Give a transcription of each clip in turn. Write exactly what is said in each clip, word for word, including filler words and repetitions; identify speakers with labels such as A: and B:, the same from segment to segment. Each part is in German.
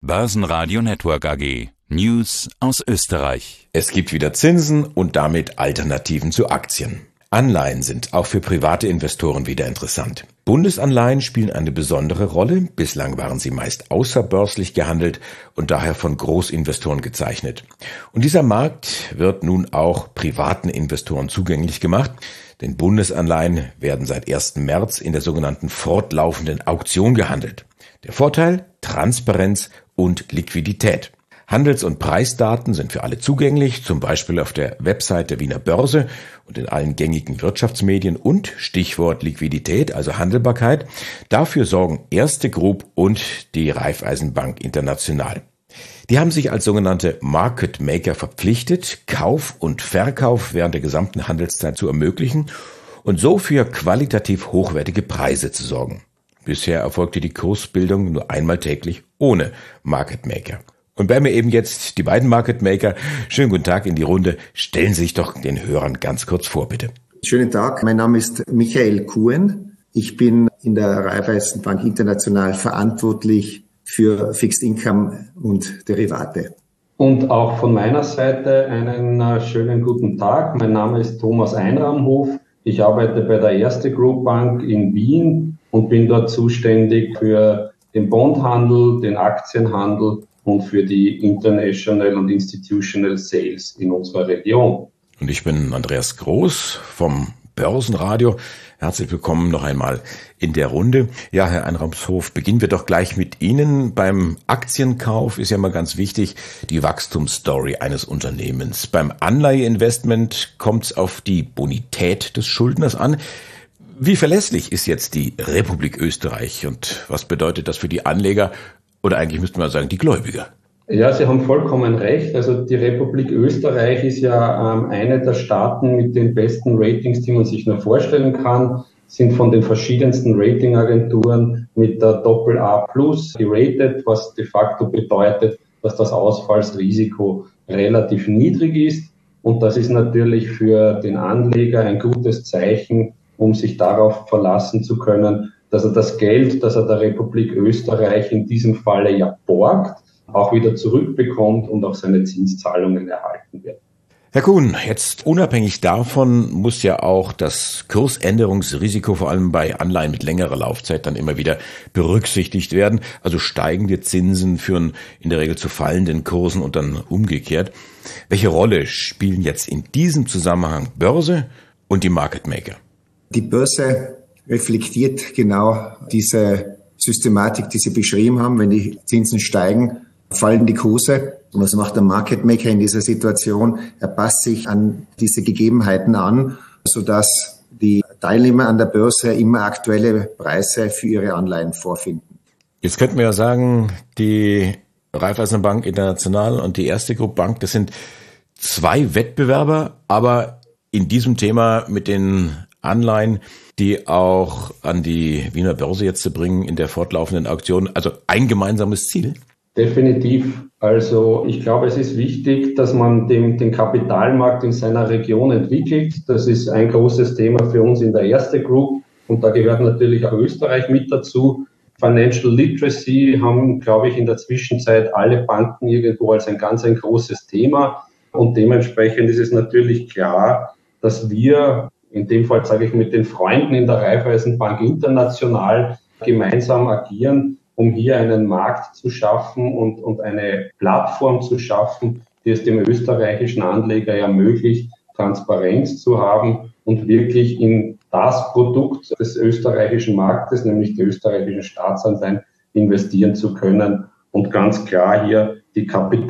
A: Börsenradio Network A G. News aus Österreich.
B: Es gibt wieder Zinsen und damit Alternativen zu Aktien. Anleihen sind auch für private Investoren wieder interessant. Bundesanleihen spielen eine besondere Rolle. Bislang waren sie meist außerbörslich gehandelt und daher von Großinvestoren gezeichnet. Und dieser Markt wird nun auch privaten Investoren zugänglich gemacht, denn Bundesanleihen werden seit ersten März in der sogenannten fortlaufenden Auktion gehandelt. Der Vorteil: Transparenz und Liquidität. Handels- und Preisdaten sind für alle zugänglich, zum Beispiel auf der Website der Wiener Börse und in allen gängigen Wirtschaftsmedien und Stichwort Liquidität, also Handelbarkeit. Dafür sorgen Erste Group und die Raiffeisenbank International. Die haben sich als sogenannte Market Maker verpflichtet, Kauf und Verkauf während der gesamten Handelszeit zu ermöglichen und so für qualitativ hochwertige Preise zu sorgen. Bisher erfolgte die Kursbildung nur einmal täglich ohne Market Maker. Und bei mir eben jetzt die beiden Market Maker. Schönen guten Tag in die Runde. Stellen Sie sich doch den Hörern ganz kurz vor, bitte.
C: Schönen Tag, mein Name ist Michael Kuhn. Ich bin in der Raiffeisenbank International verantwortlich für Fixed Income und Derivate.
D: Und auch von meiner Seite einen schönen guten Tag. Mein Name ist Thomas Einramhof. Ich arbeite bei der Erste Group Bank in Wien und bin dort zuständig für den Bondhandel, den Aktienhandel und für die International und Institutional Sales in unserer Region.
B: Und ich bin Andreas Groß vom Börsenradio. Herzlich willkommen noch einmal in der Runde. Ja, Herr Einramshof, beginnen wir doch gleich mit Ihnen. Beim Aktienkauf ist ja mal ganz wichtig die Wachstumsstory eines Unternehmens. Beim Anleiheinvestment kommt es auf die Bonität des Schuldners an. Wie verlässlich ist jetzt die Republik Österreich und was bedeutet das für die Anleger? Oder eigentlich müsste man sagen, die Gläubiger.
D: Ja, Sie haben vollkommen recht. Also die Republik Österreich ist ja ähm, eine der Staaten mit den besten Ratings, die man sich nur vorstellen kann, sind von den verschiedensten Ratingagenturen mit der Doppel-A plus geratet, was de facto bedeutet, dass das Ausfallsrisiko relativ niedrig ist. Und das ist natürlich für den Anleger ein gutes Zeichen, um sich darauf verlassen zu können, dass er das Geld, das er der Republik Österreich in diesem Falle ja borgt, auch wieder zurückbekommt und auch seine Zinszahlungen erhalten wird.
B: Herr Kuhn, jetzt unabhängig davon muss ja auch das Kursänderungsrisiko vor allem bei Anleihen mit längerer Laufzeit dann immer wieder berücksichtigt werden. Also steigende Zinsen führen in der Regel zu fallenden Kursen und dann umgekehrt. Welche Rolle spielen jetzt in diesem Zusammenhang Börse und die Market Maker?
C: Die Börse reflektiert genau diese Systematik, die Sie beschrieben haben. Wenn die Zinsen steigen, fallen die Kurse. Und was macht der Market Maker in dieser Situation? Er passt sich an diese Gegebenheiten an, sodass die Teilnehmer an der Börse immer aktuelle Preise für ihre Anleihen vorfinden.
B: Jetzt könnten wir ja sagen, die Raiffeisenbank International und die Erste Group Bank, das sind zwei Wettbewerber, aber in diesem Thema mit den Anleihen, die auch an die Wiener Börse jetzt zu bringen in der fortlaufenden Auktion, also ein gemeinsames Ziel?
D: Definitiv. Also ich glaube, es ist wichtig, dass man den, den Kapitalmarkt in seiner Region entwickelt. Das ist ein großes Thema für uns in der Erste Group und da gehört natürlich auch Österreich mit dazu. Financial Literacy haben, glaube ich, in der Zwischenzeit alle Banken irgendwo als ein ganz ein großes Thema und dementsprechend ist es natürlich klar, dass wir in dem Fall sage ich mit den Freunden in der Raiffeisenbank International gemeinsam agieren, um hier einen Markt zu schaffen und, und eine Plattform zu schaffen, die es dem österreichischen Anleger ermöglicht, Transparenz zu haben und wirklich in das Produkt des österreichischen Marktes, nämlich die österreichischen Staatsanleihen, investieren zu können und ganz klar hier die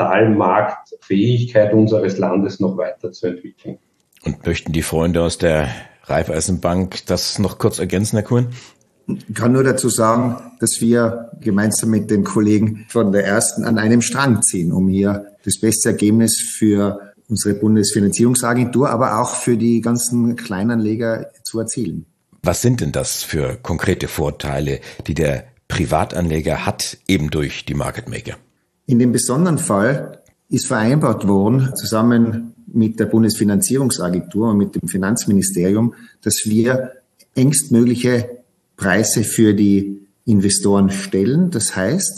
D: Kapitalmarktfähigkeit unseres Landes noch weiterzuentwickeln.
B: Und möchten die Freunde aus der Raiffeisenbank das noch kurz ergänzen, Herr Kuhn?
C: Ich kann nur dazu sagen, dass wir gemeinsam mit den Kollegen von der Ersten an einem Strang ziehen, um hier das beste Ergebnis für unsere Bundesfinanzierungsagentur, aber auch für die ganzen Kleinanleger zu erzielen.
B: Was sind denn das für konkrete Vorteile, die der Privatanleger hat, eben durch die Market Maker?
C: In dem besonderen Fall ist vereinbart worden, zusammen mit der Bundesfinanzierungsagentur und mit dem Finanzministerium, dass wir engstmögliche Preise für die Investoren stellen. Das heißt,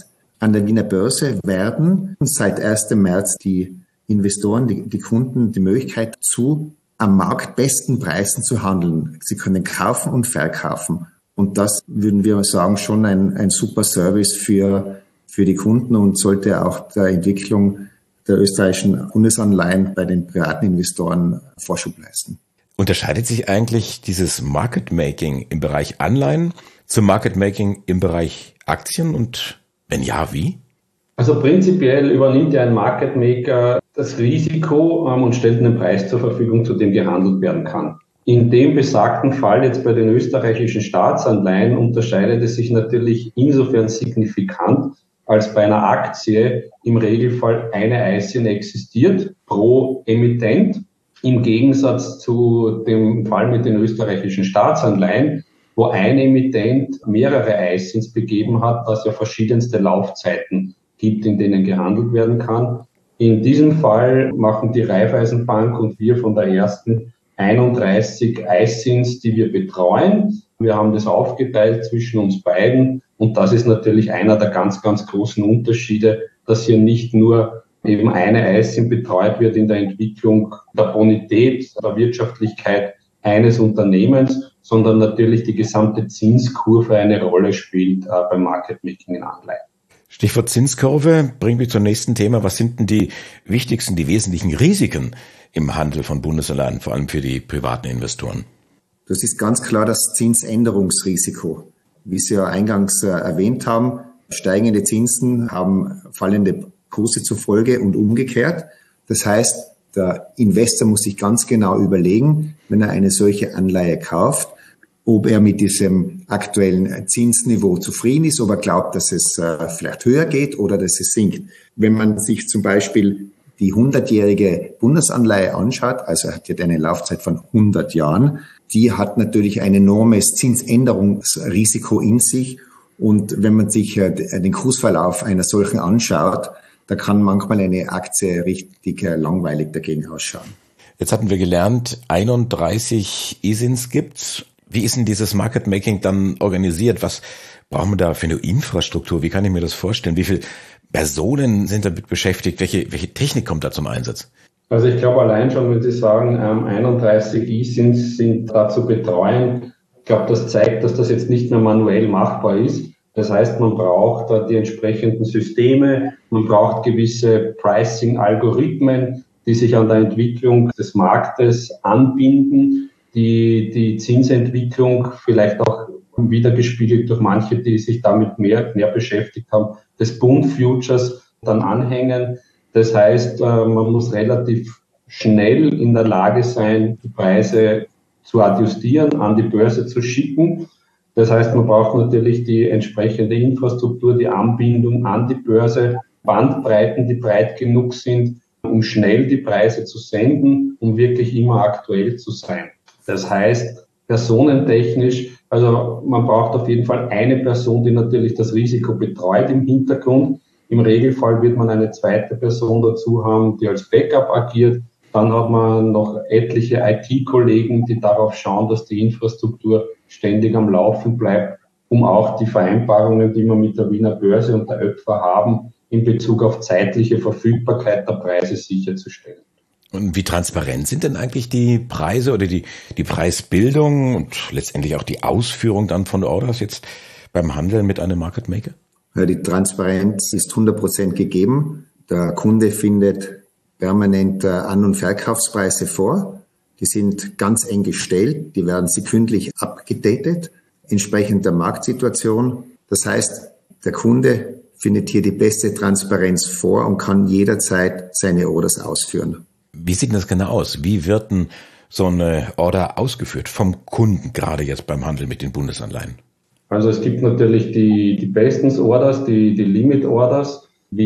C: An der Wiener Börse werden seit ersten März die Investoren, die, die Kunden die Möglichkeit zu am Markt besten Preisen zu handeln. Sie können kaufen und verkaufen. Und das würden wir sagen, schon ein, ein super Service für, für die Kunden und sollte auch der Entwicklung der österreichischen Bundesanleihen bei den privaten Investoren Vorschub leisten.
B: Unterscheidet sich eigentlich dieses Market Making im Bereich Anleihen zum Market Making im Bereich Aktien und wenn ja, wie?
D: Also prinzipiell übernimmt ja ein Market Maker das Risiko ähm, und stellt einen Preis zur Verfügung, zu dem gehandelt werden kann. In dem besagten Fall jetzt bei den österreichischen Staatsanleihen unterscheidet es sich natürlich insofern signifikant, als bei einer Aktie im Regelfall eine I S I N existiert pro Emittent, im Gegensatz zu dem Fall mit den österreichischen Staatsanleihen, wo ein Emittent mehrere I S I Ns begeben hat, das ja verschiedenste Laufzeiten gibt, in denen gehandelt werden kann. In diesem Fall machen die Raiffeisenbank und wir von der ersten einunddreißig I S I Ns, die wir betreuen. Wir haben das aufgeteilt zwischen uns beiden und das ist natürlich einer der ganz, ganz großen Unterschiede, dass hier nicht nur eben eine I S I N betreut wird in der Entwicklung der Bonität, der Wirtschaftlichkeit eines Unternehmens, sondern natürlich die gesamte Zinskurve eine Rolle spielt äh, beim Market Making in Anleihen.
B: Stichwort Zinskurve bringt mich zum nächsten Thema. Was sind denn die wichtigsten, die wesentlichen Risiken im Handel von Bundesanleihen, vor allem für die privaten Investoren?
C: Das ist ganz klar das Zinsänderungsrisiko. Wie Sie ja eingangs äh, erwähnt haben, steigende Zinsen haben fallende Kurse zur Folge und umgekehrt. Das heißt, der Investor muss sich ganz genau überlegen, wenn er eine solche Anleihe kauft, ob er mit diesem aktuellen Zinsniveau zufrieden ist, ob er glaubt, dass es äh, vielleicht höher geht oder dass es sinkt. Wenn man sich zum Beispiel die hundertjährige Bundesanleihe anschaut, also er hat ja eine Laufzeit von hundert Jahren, die hat natürlich ein enormes Zinsänderungsrisiko in sich. Und wenn man sich äh, den Kursverlauf einer solchen anschaut, da kann manchmal eine Aktie richtig äh, langweilig dagegen ausschauen.
B: Jetzt hatten wir gelernt, einunddreißig I S I Ns gibt's. Wie ist denn dieses Market Making dann organisiert? Was brauchen wir da für eine Infrastruktur? Wie kann ich mir das vorstellen? Wie viele Personen sind damit beschäftigt? Welche, welche Technik kommt da zum Einsatz?
D: Also ich glaube allein schon, wenn Sie sagen, einunddreißig I S I Ns sind da zu betreuen, ich glaube, das zeigt, dass das jetzt nicht mehr manuell machbar ist. Das heißt, man braucht da die entsprechenden Systeme, man braucht gewisse Pricing-Algorithmen, die sich an der Entwicklung des Marktes anbinden, die die Zinsentwicklung vielleicht auch wiedergespiegelt durch manche, die sich damit mehr, mehr beschäftigt haben, des Bund Futures dann anhängen. Das heißt, man muss relativ schnell in der Lage sein, die Preise zu adjustieren, an die Börse zu schicken. Das heißt, man braucht natürlich die entsprechende Infrastruktur, die Anbindung an die Börse, Bandbreiten, die breit genug sind, um schnell die Preise zu senden, um wirklich immer aktuell zu sein. Das heißt, personentechnisch, also man braucht auf jeden Fall eine Person, die natürlich das Risiko betreut im Hintergrund. Im Regelfall wird man eine zweite Person dazu haben, die als Backup agiert. Dann hat man noch etliche I T-Kollegen, die darauf schauen, dass die Infrastruktur ständig am Laufen bleibt, um auch die Vereinbarungen, die wir mit der Wiener Börse und der Ö P F A haben, in Bezug auf zeitliche Verfügbarkeit der Preise sicherzustellen.
B: Und wie transparent sind denn eigentlich die Preise oder die, die Preisbildung und letztendlich auch die Ausführung dann von Orders jetzt beim Handeln mit einem Market Maker?
C: Ja, die Transparenz ist hundert Prozent gegeben. Der Kunde findet permanent An- und Verkaufspreise vor. Die sind ganz eng gestellt. Die werden sekündlich abgedatet, entsprechend der Marktsituation. Das heißt, der Kunde findet hier die beste Transparenz vor und kann jederzeit seine Orders ausführen.
B: Wie sieht das genau aus? Wie wird denn so eine Order ausgeführt vom Kunden, gerade jetzt beim Handel mit den Bundesanleihen?
D: Also es gibt natürlich die, die Bestens-Orders, die, die Limit-Orders.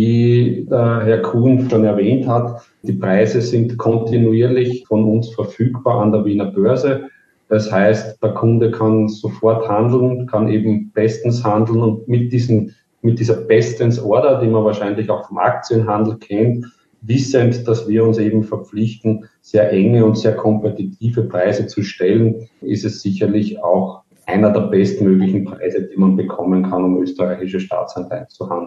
D: Wie der Herr Kuhn schon erwähnt hat, die Preise sind kontinuierlich von uns verfügbar an der Wiener Börse. Das heißt, der Kunde kann sofort handeln, kann eben bestens handeln und mit diesen, mit dieser Bestens-Order, die man wahrscheinlich auch vom Aktienhandel kennt, wissend, dass wir uns eben verpflichten, sehr enge und sehr kompetitive Preise zu stellen, ist es sicherlich auch einer der bestmöglichen Preise, die man bekommen kann, um österreichische Staatsanleihen zu handeln.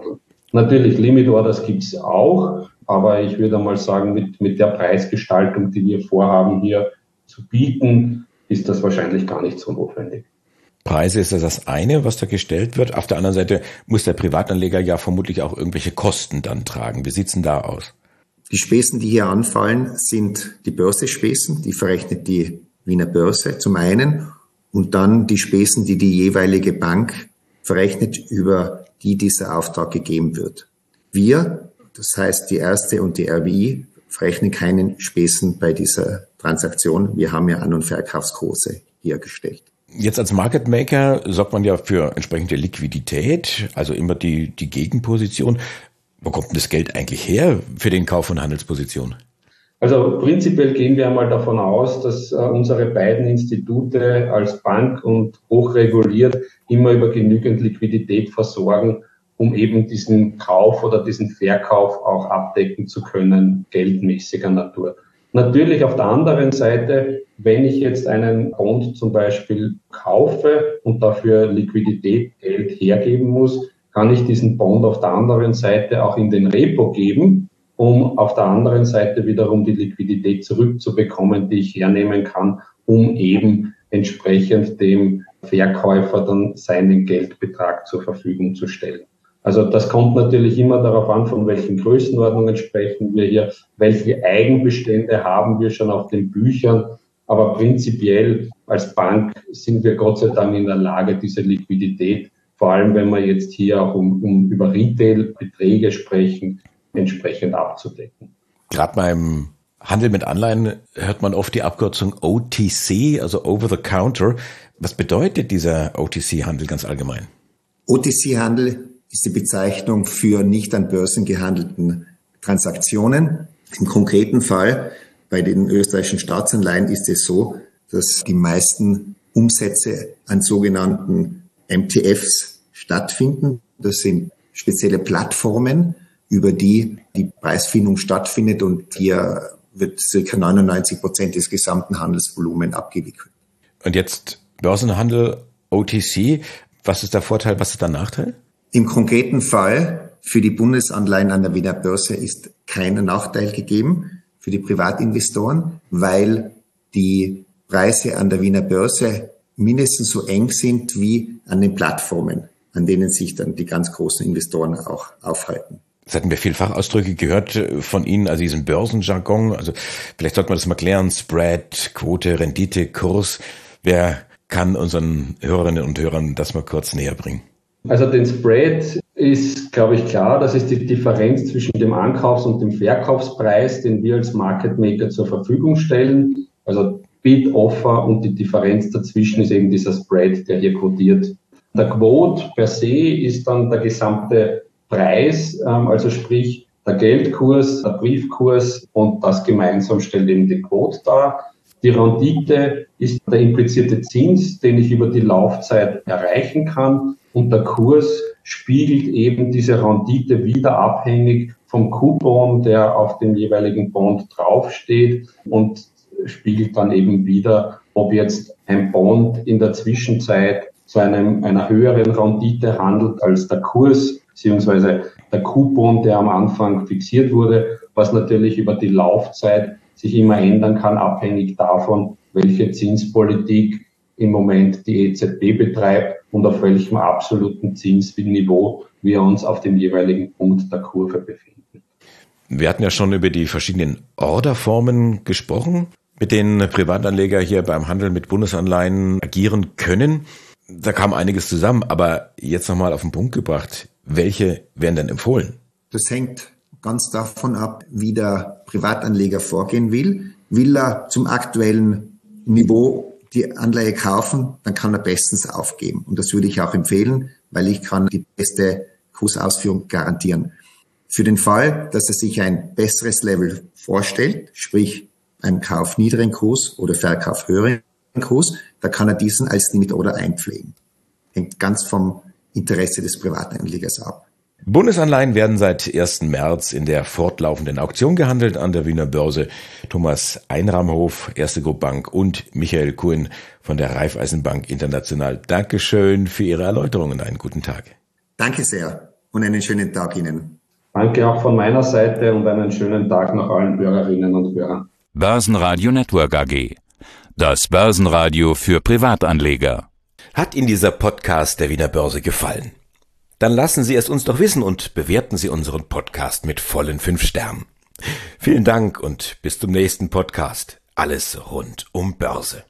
D: Natürlich, Limit Orders gibt es auch, aber ich würde mal sagen, mit, mit der Preisgestaltung, die wir vorhaben hier zu bieten, ist das wahrscheinlich gar nicht so notwendig.
B: Preise ist das eine, was da gestellt wird. Auf der anderen Seite muss der Privatanleger ja vermutlich auch irgendwelche Kosten dann tragen. Wie sieht's denn da aus?
C: Die Spesen, die hier anfallen, sind die Börsespesen, die verrechnet die Wiener Börse zum einen, und dann die Spesen, die die jeweilige Bank verrechnet, über die dieser Auftrag gegeben wird. Wir, das heißt die Erste und die R B I, verrechnen keinen Spesen bei dieser Transaktion. Wir haben ja An- und Verkaufskurse hier gestellt.
B: Jetzt als Market Maker sorgt man ja für entsprechende Liquidität, also immer die, die Gegenposition. Wo kommt denn das Geld eigentlich her für den Kauf von Handelspositionen?
D: Also prinzipiell gehen wir einmal davon aus, dass äh, unsere beiden Institute als Bank und hochreguliert immer über genügend Liquidität versorgen, um eben diesen Kauf oder diesen Verkauf auch abdecken zu können, geldmäßiger Natur. Natürlich auf der anderen Seite, wenn ich jetzt einen Bond zum Beispiel kaufe und dafür Liquidität, Geld hergeben muss, kann ich diesen Bond auf der anderen Seite auch in den Repo geben, um auf der anderen Seite wiederum die Liquidität zurückzubekommen, die ich hernehmen kann, um eben entsprechend dem Verkäufer dann seinen Geldbetrag zur Verfügung zu stellen. Also das kommt natürlich immer darauf an, von welchen Größenordnungen sprechen wir hier, welche Eigenbestände haben wir schon auf den Büchern. Aber prinzipiell als Bank sind wir Gott sei Dank in der Lage, diese Liquidität, vor allem wenn wir jetzt hier auch um, um über Retail-Beträge sprechen, entsprechend abzudecken.
B: Gerade beim Handel mit Anleihen hört man oft die Abkürzung O T C, also Over the Counter. Was bedeutet dieser O T C-Handel ganz allgemein?
C: O T C-Handel ist die Bezeichnung für nicht an Börsen gehandelten Transaktionen. Im konkreten Fall bei den österreichischen Staatsanleihen ist es so, dass die meisten Umsätze an sogenannten M T Fs stattfinden. Das sind spezielle Plattformen, über die die Preisfindung stattfindet, und hier wird ca. neunundneunzig Prozent des gesamten Handelsvolumens abgewickelt.
B: Und jetzt Börsenhandel, O T C, was ist der Vorteil, was ist der Nachteil?
C: Im konkreten Fall für die Bundesanleihen an der Wiener Börse ist kein Nachteil gegeben für die Privatinvestoren, weil die Preise an der Wiener Börse mindestens so eng sind wie an den Plattformen, an denen sich dann die ganz großen Investoren auch aufhalten.
B: Das hatten wir viel Fachausdrücke gehört von Ihnen, also diesen Börsenjargon. Also vielleicht sollte man das mal klären. Spread, Quote, Rendite, Kurs. Wer kann unseren Hörerinnen und Hörern das mal kurz näher bringen?
D: Also den Spread ist, glaube ich, klar. Das ist die Differenz zwischen dem Ankaufs- und dem Verkaufspreis, den wir als Market Maker zur Verfügung stellen. Also Bid, Offer und die Differenz dazwischen ist eben dieser Spread, der hier quotiert. Der Quote per se ist dann der gesamte Preis, also sprich der Geldkurs, der Briefkurs, und das gemeinsam stellt eben die Quote dar. Die Rendite ist der implizierte Zins, den ich über die Laufzeit erreichen kann, und der Kurs spiegelt eben diese Rendite wieder abhängig vom Coupon, der auf dem jeweiligen Bond draufsteht, und spiegelt dann eben wieder, ob jetzt ein Bond in der Zwischenzeit zu einem, einer höheren Rendite handelt als der Kurs, beziehungsweise der Coupon, der am Anfang fixiert wurde, was natürlich über die Laufzeit sich immer ändern kann, abhängig davon, welche Zinspolitik im Moment die E Z B betreibt und auf welchem absoluten Zinsniveau wir uns auf dem jeweiligen Punkt der Kurve befinden.
B: Wir hatten ja schon über die verschiedenen Orderformen gesprochen, mit denen Privatanleger hier beim Handel mit Bundesanleihen agieren können. Da kam einiges zusammen, aber jetzt nochmal auf den Punkt gebracht. Welche werden denn empfohlen?
C: Das hängt ganz davon ab, wie der Privatanleger vorgehen will. Will er zum aktuellen Niveau die Anleihe kaufen, dann kann er bestens aufgeben. Und das würde ich auch empfehlen, weil ich kann die beste Kursausführung garantieren. Für den Fall, dass er sich ein besseres Level vorstellt, sprich einen Kauf niedrigen Kurs oder Verkauf höheren Kurs, da kann er diesen als Limit Order einpflegen. Hängt ganz vom Interesse des Privatanlegers ab.
B: Bundesanleihen werden seit ersten März in der fortlaufenden Auktion gehandelt an der Wiener Börse. Thomas Einramhof, Erste Group Bank, und Michael Kuhn von der Raiffeisenbank International. Dankeschön für Ihre Erläuterungen. Einen guten Tag.
C: Danke sehr. und einen schönen Tag Ihnen.
D: Danke auch von meiner Seite und einen schönen Tag noch allen Bürgerinnen und Bürgern.
A: Börsenradio Network A G. Das Börsenradio für Privatanleger.
B: Hat Ihnen dieser Podcast der Wiener Börse gefallen? Dann lassen Sie es uns doch wissen und bewerten Sie unseren Podcast mit vollen fünf Sternen. Vielen Dank und bis zum nächsten Podcast. Alles rund um Börse.